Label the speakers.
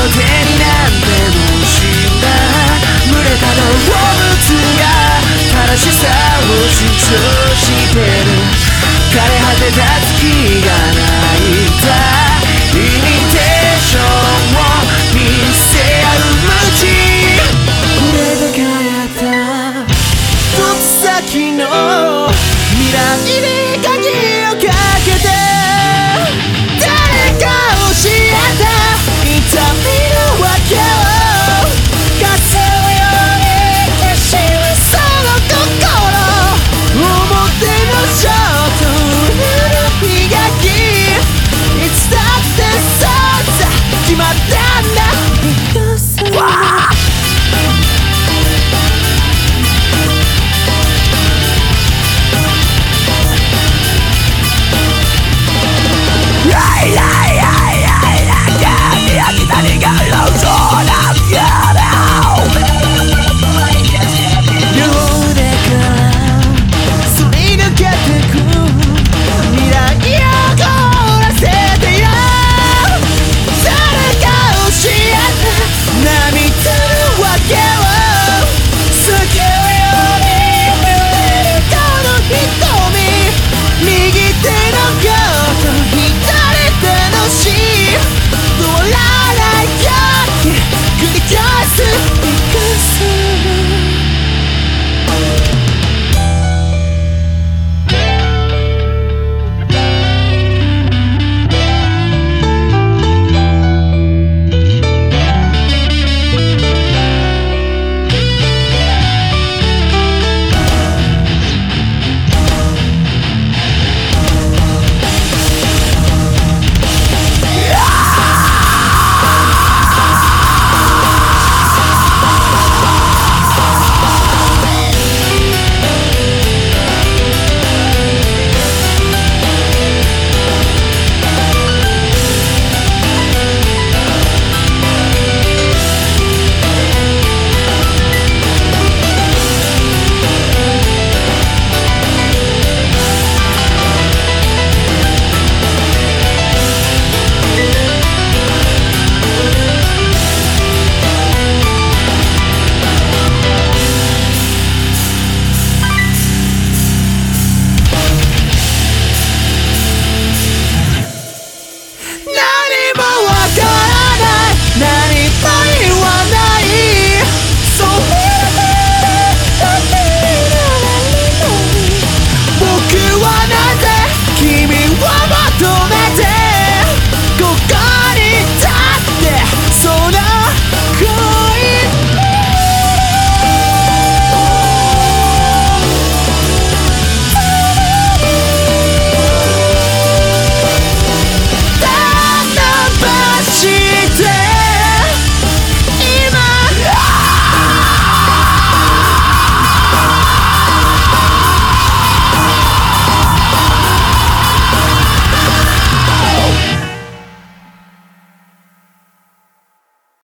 Speaker 1: 手になんてもしない群れた動物が正しさを主張してる枯れ果てた月が泣いたイミテーションを見せ合う街触れて帰った突先の未来に鍵をかけて誰か教えた痛みの訳を風のように消しその心表のショート裏の磨きいつだってそうさ決まって